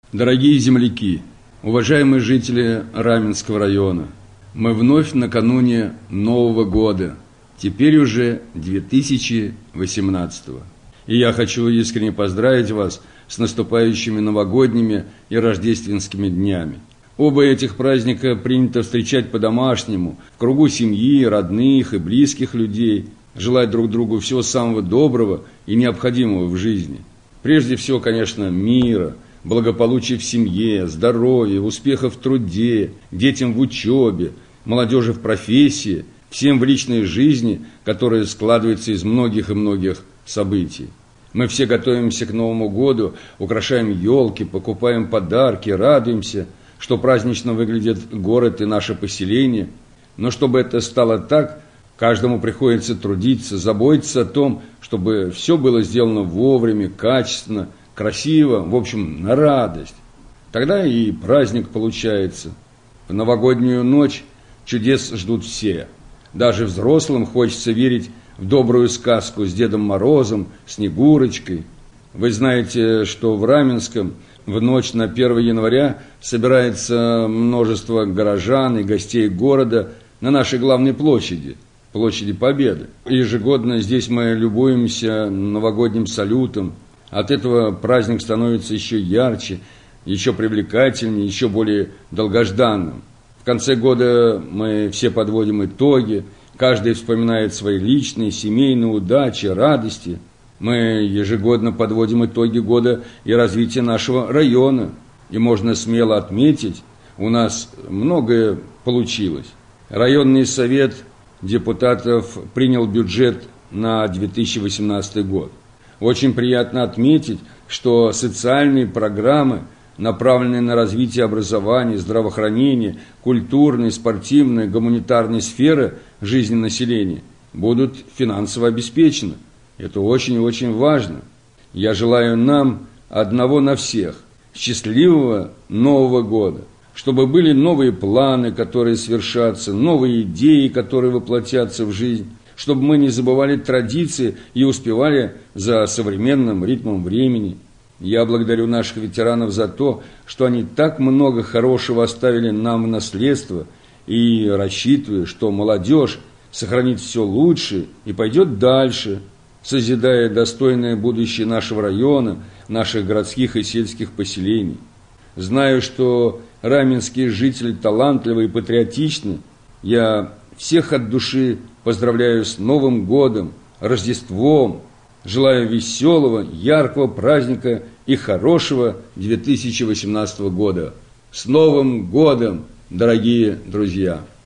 Дорогие земляки, уважаемые жители Раменского района, мы вновь накануне Нового года, теперь уже 2018. И я хочу искренне поздравить вас с наступающими новогодними и рождественскими днями. Оба этих праздника принято встречать по-домашнему, в кругу семьи, родных и близких людей, желать друг другу всего самого доброго и необходимого в жизни. Прежде всего, конечно, мира, благополучия в семье, здоровья, успехов в труде, детям в учебе, молодежи в профессии, всем в личной жизни, которая складывается из многих и многих событий. Мы все готовимся к Новому году, украшаем елки, покупаем подарки, радуемся, что празднично выглядит город и наше поселение. Но чтобы это стало так, каждому приходится трудиться, заботиться о том, чтобы все было сделано вовремя, качественно, красиво, в общем, на радость. Тогда и праздник получается. В новогоднюю ночь чудес ждут все. Даже взрослым хочется верить в добрую сказку с Дедом Морозом, Снегурочкой. Вы знаете, что в Раменском в ночь на 1 января собирается множество горожан и гостей города на нашей главной площади, площади Победы. Ежегодно здесь мы любуемся новогодним салютом. От этого праздник становится еще ярче, еще привлекательнее, еще более долгожданным. В конце года мы все подводим итоги, каждый вспоминает свои личные, семейные удачи, радости. Мы ежегодно подводим итоги года и развития нашего района. И можно смело отметить, у нас многое получилось. Районный совет депутатов принял бюджет на 2018 год. Очень приятно отметить, что социальные программы, направленные на развитие образования, здравоохранения, культурной, спортивной, гуманитарной сферы жизни населения, будут финансово обеспечены. Это очень и очень важно. Я желаю нам одного на всех – счастливого Нового года, чтобы были новые планы, которые свершатся, новые идеи, которые воплотятся в жизнь, чтобы мы не забывали традиции и успевали за современным ритмом времени. Я благодарю наших ветеранов за то, что они так много хорошего оставили нам в наследство, и рассчитываю, что молодежь сохранит все лучше и пойдет дальше, созидая достойное будущее нашего района, наших городских и сельских поселений. Знаю, что раменские жители талантливы и патриотичны. Я всех от души поздравляю с Новым годом, Рождеством. Желаю веселого, яркого праздника и хорошего 2018 года. С Новым годом, дорогие друзья!